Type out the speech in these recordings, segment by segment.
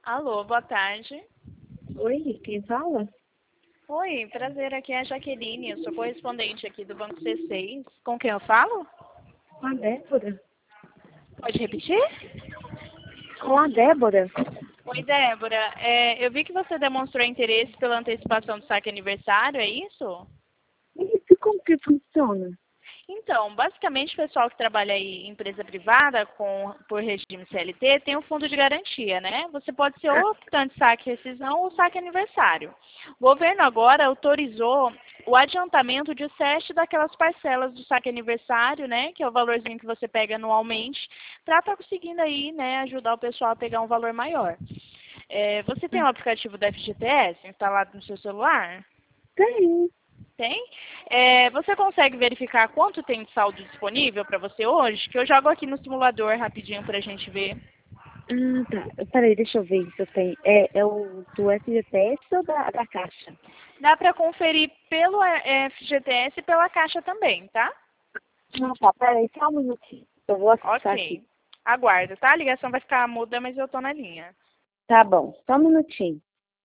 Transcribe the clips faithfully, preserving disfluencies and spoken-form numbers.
Alô, boa tarde. Oi, quem fala? Oi, prazer, aqui é a Jaqueline, eu sou correspondente aqui do Banco C seis. Com quem eu falo? Com a Débora. Pode repetir? Com a Débora? Oi, Débora. É, eu vi que você demonstrou interesse pela antecipação do saque aniversário, é isso? E como que funciona? Então, basicamente, o pessoal que trabalha aí em empresa privada com, por regime C L T tem um fundo de garantia, né? Você pode ser ou optante saque rescisão ou saque aniversário. O governo agora autorizou o adiantamento de sete daquelas parcelas do saque aniversário, né? Que é o valorzinho que você pega anualmente, para estar conseguindo aí, né, ajudar o pessoal a pegar um valor maior. É, você tem o aplicativo da F G T S instalado no seu celular? Tem. Tem? É, você consegue verificar quanto tem de saldo disponível para você hoje? Que eu jogo aqui no simulador rapidinho para a gente ver. Ah, tá. Peraí, deixa eu ver se eu tenho. É, é o do F G T S ou da, da Caixa? Dá para conferir pelo é, F G T S e pela Caixa também, tá? Ah, tá. Peraí, só um minutinho. Eu vou acessar aqui. Ok. Aguarda, tá? A ligação vai ficar muda, mas eu tô na linha. Tá bom, só um minutinho.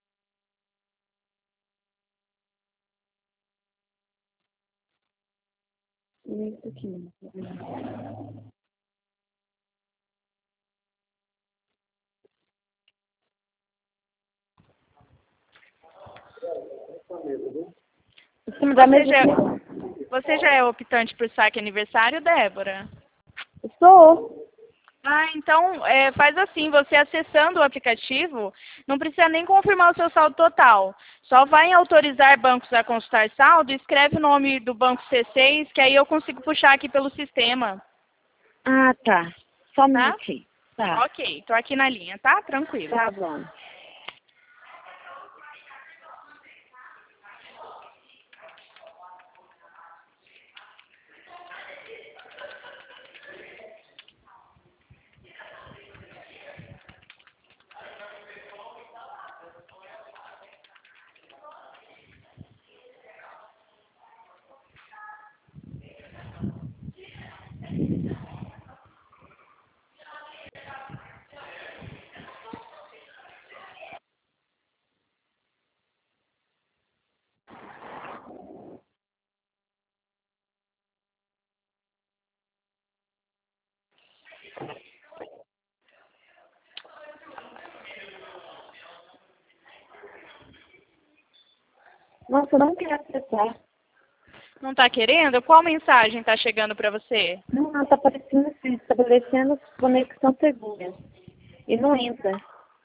Isso aqui. Você me dá Você mesmo já, aqui? você já é optante por saque aniversário, Débora? Sou. Ah, então é, faz assim, você acessando o aplicativo, não precisa nem confirmar o seu saldo total. Só vai em autorizar bancos a consultar saldo e escreve o nome do banco C seis, que aí eu consigo puxar aqui pelo sistema, Ah, tá. Só um tá? minutinho. Tá. Ok, tô aqui na linha, tá? Tranquilo. Tá bom. Nossa, eu não quero acessar. Não tá querendo? Qual mensagem tá chegando para você? Não, não, tá aparecendo assim, estabelecendo conexão segura. E não entra.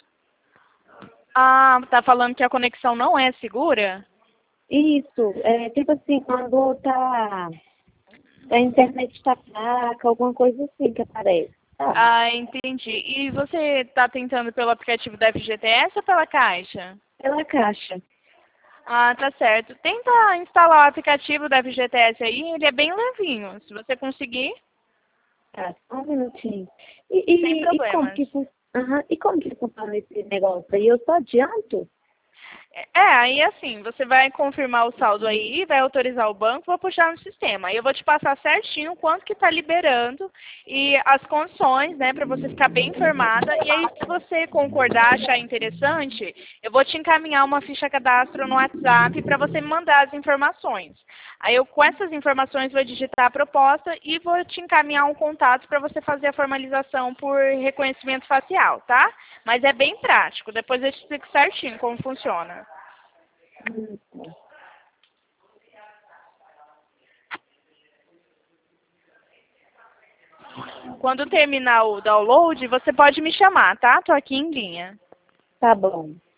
Ah, tá falando que a conexão não é segura? Isso, é tipo assim, quando tá, a internet tá fraca, alguma coisa assim que aparece, sabe? Ah, entendi. E você tá tentando pelo aplicativo da F G T S ou pela Caixa? Pela caixa. Ah, tá certo. Tenta instalar o aplicativo da F G T S aí, ele é bem levinho. Se você conseguir, Tá, só um minutinho. E, sem e, e como problemas. que fun- Aham, e como que funciona esse negócio aí? Eu só adianto? É, aí assim, você vai confirmar o saldo aí, vai autorizar o banco, vou puxar no sistema. Aí eu vou te passar certinho quanto que está liberando e as condições, né, para você ficar bem informada. E aí, se você concordar, achar interessante, eu vou te encaminhar uma ficha cadastro no WhatsApp para você me mandar as informações. Aí eu, com essas informações, vou digitar a proposta e vou te encaminhar um contato para você fazer a formalização por reconhecimento facial, tá? Mas é bem prático. Depois eu te explico certinho como funciona. Hum, tá. Quando terminar o download, você pode me chamar, tá? Tô aqui em linha. Tá bom.